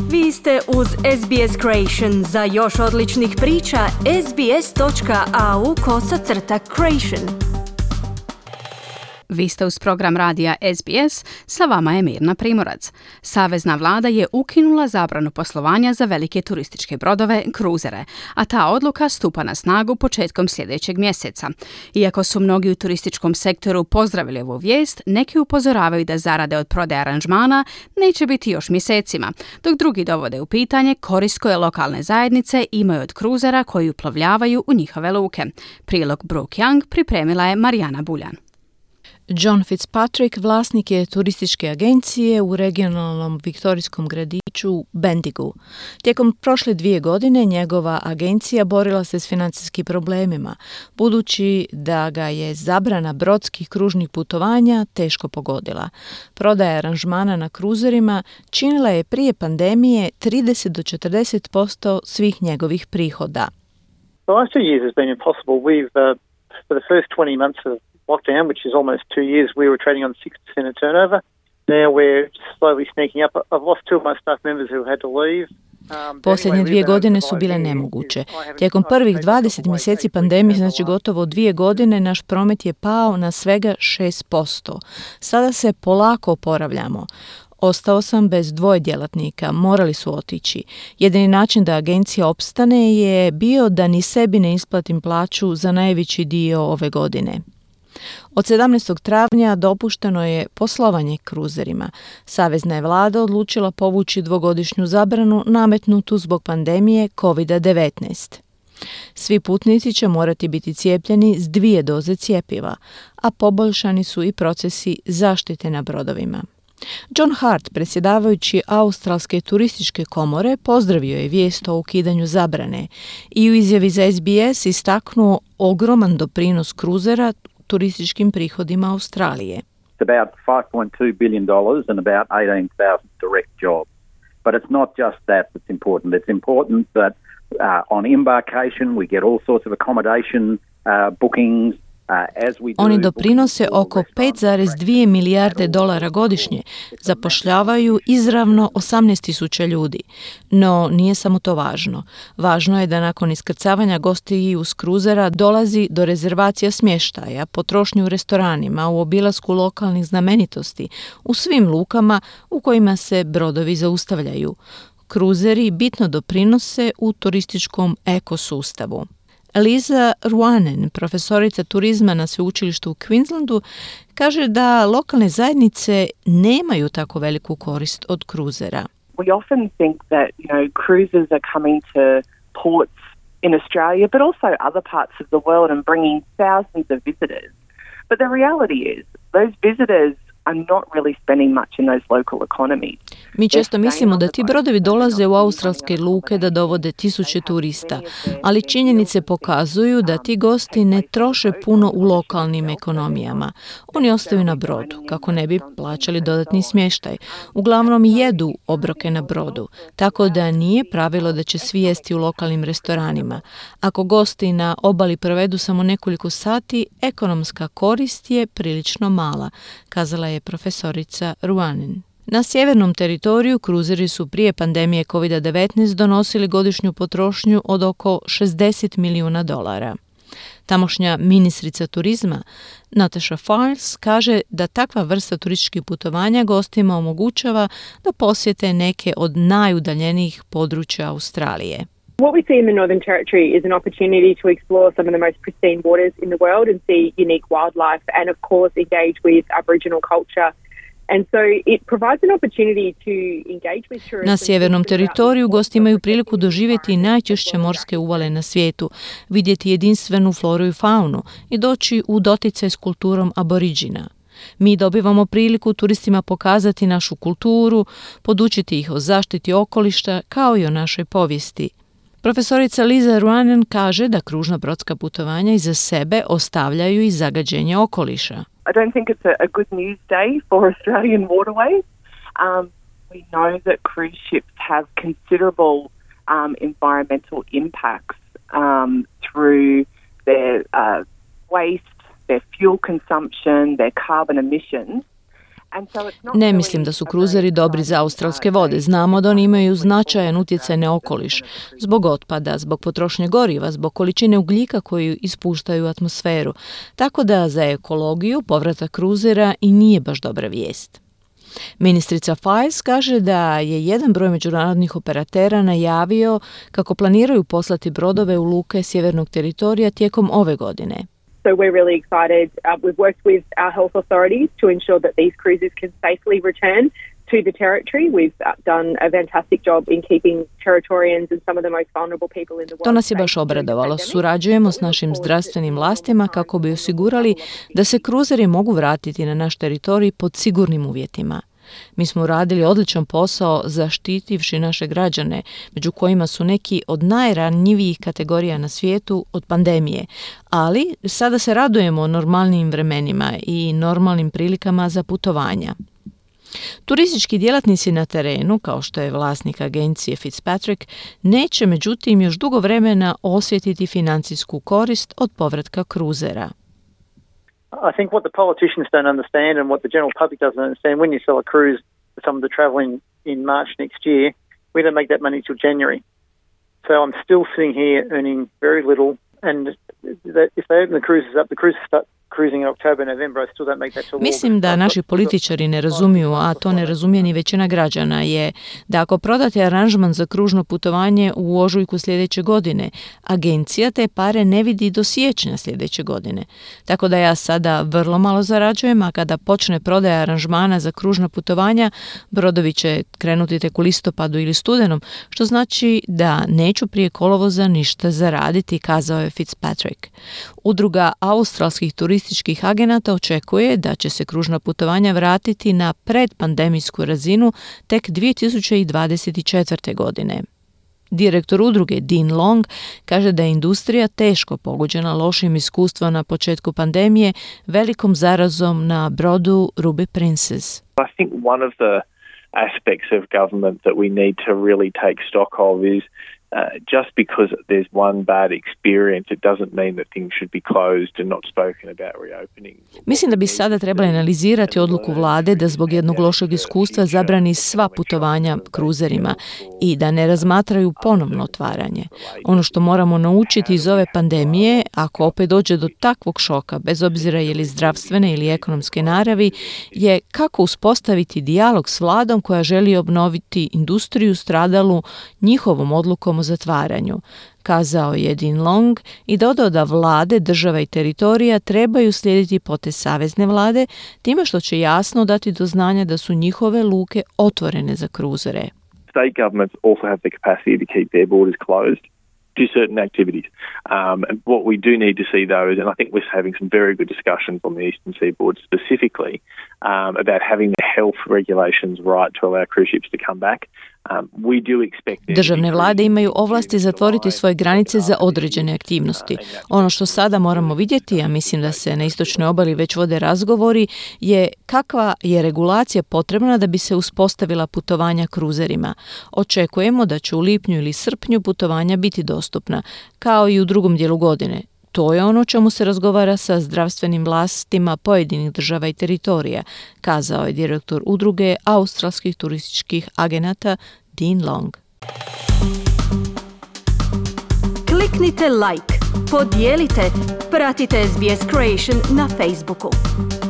Vi ste uz SBS Creation. Za još odličnih priča, sbs.au/creation. Vi ste uz program radija SBS, sa vama je Mirna Primorac. Savezna vlada je ukinula zabranu poslovanja za velike turističke brodove, kruzere, a ta odluka stupa na snagu početkom sljedećeg mjeseca. Iako su mnogi u turističkom sektoru pozdravili ovu vijest, neki upozoravaju da zarade od prodaje aranžmana neće biti još mjesecima, dok drugi dovode u pitanje korist koje lokalne zajednice imaju od kruzera koji uplovljavaju u njihove luke. Prilog Brooke Young pripremila je Marijana Buljan. John Fitzpatrick vlasnik je turističke agencije u regionalnom viktorijskom gradiću Bendigo. Tijekom prošle 2 godine njegova agencija borila se s financijskim problemima, budući da ga je zabrana brodskih kružnih putovanja teško pogodila. Prodaja aranžmana na kruzerima činila je prije pandemije 30 do 40% svih njegovih prihoda. The last 2 years has been impossible. For the first 20 months of lockdown, which is almost 2 years, we were trading on 6% of turnover. Now we're slowly sneaking up. I've lost 2 of my staff members who had to leave. Posljednje 2 godine su bile nemoguće. Tijekom prvih 20 mjeseci pandemije, znači gotovo 2 godine, naš promet je pao na svega 6%. Sada se polako oporavljamo. Ostao sam bez 2 djelatnika, morali su otići. Jedini način da agencija opstane je bio da ni sebi ne isplatim plaću za najveći dio ove godine. Od 17. travnja dopušteno je poslovanje kruzerima. Savezna je vlada odlučila povući 2-godišnju zabranu nametnutu zbog pandemije COVID-19. Svi putnici će morati biti cijepljeni s 2 doze cjepiva, a poboljšani su i procesi zaštite na brodovima. John Hart, predsjedavajući Australske turističke komore, pozdravio je vijest o ukidanju zabrane i u izjavi za SBS istaknuo ogroman doprinos kruzera turističkim prihodima Australije. It's about $5.2 billion and about 18,000 direct jobs. But it's not just that that's important. It's important that on embarkation we get all sorts of accommodation bookings. Oni doprinose oko 5,2 milijarde dolara godišnje, zapošljavaju izravno 18.000 ljudi. No, nije samo to važno. Važno je da nakon iskrcavanja gostiju s kruzera dolazi do rezervacija smještaja, potrošnje u restoranima, u obilasku lokalnih znamenitosti, u svim lukama u kojima se brodovi zaustavljaju. Kruzeri bitno doprinose u turističkom ekosustavu. Liza Ruanen, profesorica turizma na sveučilištu u Queenslandu, kaže da lokalne zajednice nemaju tako veliku korist od kruzera. We often think that, cruisers are coming to ports in Australia, but also other parts of the world and bringing thousands of visitors. But the reality is, those visitors are not really spending much in those local economies. Mi često mislimo da ti brodovi dolaze u australske luke da dovode 1000 turista, ali činjenice pokazuju da ti gosti ne troše puno u lokalnim ekonomijama. Oni ostaju na brodu, kako ne bi plaćali dodatni smještaj. Uglavnom jedu obroke na brodu, tako da nije pravilo da će svi jesti u lokalnim restoranima. Ako gosti na obali provedu samo nekoliko sati, ekonomska korist je prilično mala, kazala je profesorica Ruanen. Na sjevernom teritoriju kruzeri su prije pandemije COVID-19 donosili godišnju potrošnju od oko $60 milijuna. Tamošnja ministrica turizma Natasha Files kaže da takva vrsta turističkih putovanja gostima omogućava da posjete neke od najudaljenijih područja Australije. What we see in the Northern Territory is an opportunity to explore some of the most pristine waters in the world and see unique wildlife and, of course, engage with Aboriginal culture. And so it provides an opportunity to engage with tourists. Na sjevernom teritoriju gosti imaju priliku doživjeti najčišće morske uvale na svijetu, vidjeti jedinstvenu floru i faunu i doći u doticaj s kulturom Aboriđina. Mi dobivamo priliku turistima pokazati našu kulturu, podučiti ih o zaštiti okoliša kao i o našoj povijesti. Profesorica Liza Ruanen kaže da kružna brodska putovanja iza sebe ostavljaju i zagađenje okoliša. I don't think it's a good news day for Australian waterways. We know that cruise ships have considerable environmental impacts through their waste, their fuel consumption, their carbon emissions. Ne mislim da su kruzeri dobri za australske vode. Znamo da oni imaju značajan utjecaj na okoliš, zbog otpada, zbog potrošnje goriva, zbog količine ugljika koju ispuštaju u atmosferu. Tako da za ekologiju povratak kruzera i nije baš dobra vijest. Ministrica Files kaže da je jedan broj međunarodnih operatera najavio kako planiraju poslati brodove u luke sjevernog teritorija tijekom ove godine. So we're really excited. We've worked with our health authorities to ensure that these cruises can safely return to the territory. We've done a fantastic job in keeping Territorians and some of the most vulnerable people in the world. To nas je baš obradovalo. Surađujemo s našim zdravstvenim vlastima kako bi osigurali da se kruzeri mogu vratiti na naš teritorij pod sigurnim uvjetima. Mi smo uradili odličan posao zaštitivši naše građane, među kojima su neki od najranjivijih kategorija na svijetu od pandemije, ali sada se radujemo normalnim vremenima i normalnim prilikama za putovanja. Turistički djelatnici na terenu, kao što je vlasnik agencije Fitzpatrick, neće međutim još dugo vremena osjetiti financijsku korist od povratka kruzera. I think what the politicians don't understand and what the general public doesn't understand, when you sell a cruise to someone to travel in March next year, we don't make that money till January. So I'm still sitting here earning very little, and if they open the cruises up, the cruises start cruising in October, November, I still don't make that till Mislim da naši političari ne razumiju, a to ne razumije ni većina građana, je da ako prodate aranžman za kružno putovanje u ožujku sljedeće godine, agencija te pare ne vidi do siječnja sljedeće godine. Tako da ja sada vrlo malo zarađujem, a kada počne prodaja aranžmana za kružna putovanja, brodovi će krenuti tek u listopadu ili studenom, što znači da neću prije kolovoza ništa zaraditi, kazao je Fitzpatrick. Udruga australskih turističkih agenata očekuje da će se kružna putovanja vratiti na predpandemijsku razinu tek 2024. godine. Direktor udruge Dean Long kaže da je industrija teško pogođena lošim iskustvom na početku pandemije velikom zarazom na brodu Ruby Princess. I think one of the aspects of government that we need to really take stock of is just because there's one bad experience, it doesn't mean that things should be closed and not spoken about reopening. Mislim da bi sada trebali analizirati odluku vlade da zbog jednog lošeg iskustva zabrani sva putovanja kruzerima i da ne razmatraju ponovno otvaranje. Ono što moramo naučiti iz ove pandemije, ako opet dođe do takvog šoka, bez obzira je li zdravstvene ili ekonomske naravi, je kako uspostaviti dijalog s vladom koja želi obnoviti industriju stradalu njihovom odlukom o zatvaranju, kazao je Dean Long i dodao da vlade, država i teritorija trebaju slijediti potez savezne vlade, time što će jasno dati do znanja da su njihove luke otvorene za kruzere. State governments also have the capacity to keep their borders closed to certain activities. And what we do need to see, though, is, and I think we're having some very good discussions on the eastern seaboard specifically about having the health regulations right to allow cruise ships to come back. Državne vlade imaju ovlasti zatvoriti svoje granice za određene aktivnosti. Ono što sada moramo vidjeti, a mislim da se na istočnoj obali već vode razgovori, je kakva je regulacija potrebna da bi se uspostavila putovanja kruzerima. Očekujemo da će u lipnju ili srpnju putovanja biti dostupna, kao i u drugom dijelu godine. To je ono čemu se razgovara sa zdravstvenim vlastima pojedinih država i teritorija, kazao je direktor udruge australskih turističkih agenata Dean Long. Kliknite like, podijelite, pratite SBS Creation na Facebooku.